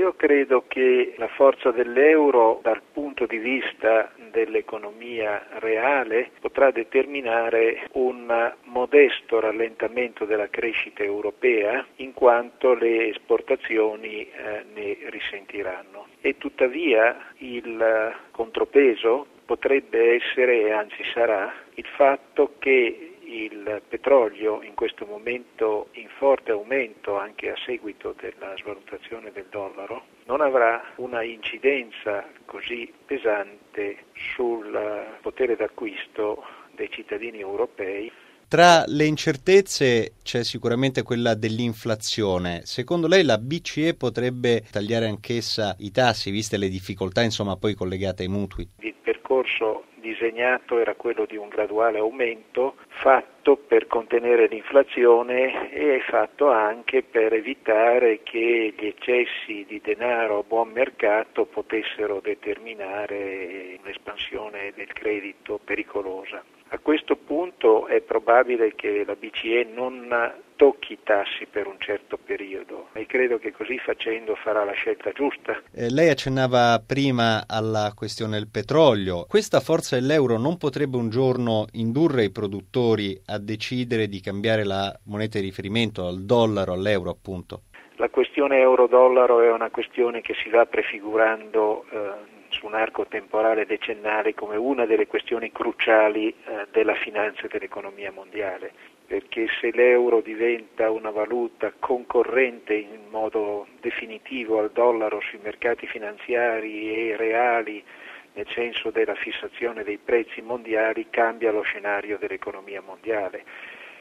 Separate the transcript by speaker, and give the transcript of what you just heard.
Speaker 1: io credo che la forza dell'euro dal punto di vista dell'economia reale potrà determinare un modesto rallentamento della crescita europea, in quanto le esportazioni ne risentiranno. E tuttavia il contropeso potrebbe essere, e anzi sarà, il fatto che il petrolio, in questo momento in forte aumento anche a seguito della svalutazione del dollaro, non avrà una incidenza così pesante sul potere d'acquisto dei cittadini europei.
Speaker 2: Tra le incertezze c'è sicuramente quella dell'inflazione. Secondo lei la BCE potrebbe tagliare anch'essa i tassi, viste le difficoltà, poi collegate ai mutui?
Speaker 1: Il percorso disegnato era quello di un graduale aumento fatto per contenere l'inflazione e fatto anche per evitare che gli eccessi di denaro a buon mercato potessero determinare un'espansione del credito pericolosa. A questo punto è probabile che la BCE non tocchi i tassi per un certo periodo e credo che così facendo farà la scelta giusta.
Speaker 2: Lei accennava prima alla questione del petrolio. Questa forza dell'euro non potrebbe un giorno indurre i produttori a decidere di cambiare la moneta di riferimento dal dollaro all'euro, appunto?
Speaker 1: La questione euro-dollaro è una questione che si va prefigurando su un arco temporale decennale come una delle questioni cruciali della finanza e dell'economia mondiale, perché se l'euro diventa una valuta concorrente in modo definitivo al dollaro sui mercati finanziari e reali, nel senso della fissazione dei prezzi mondiali, cambia lo scenario dell'economia mondiale.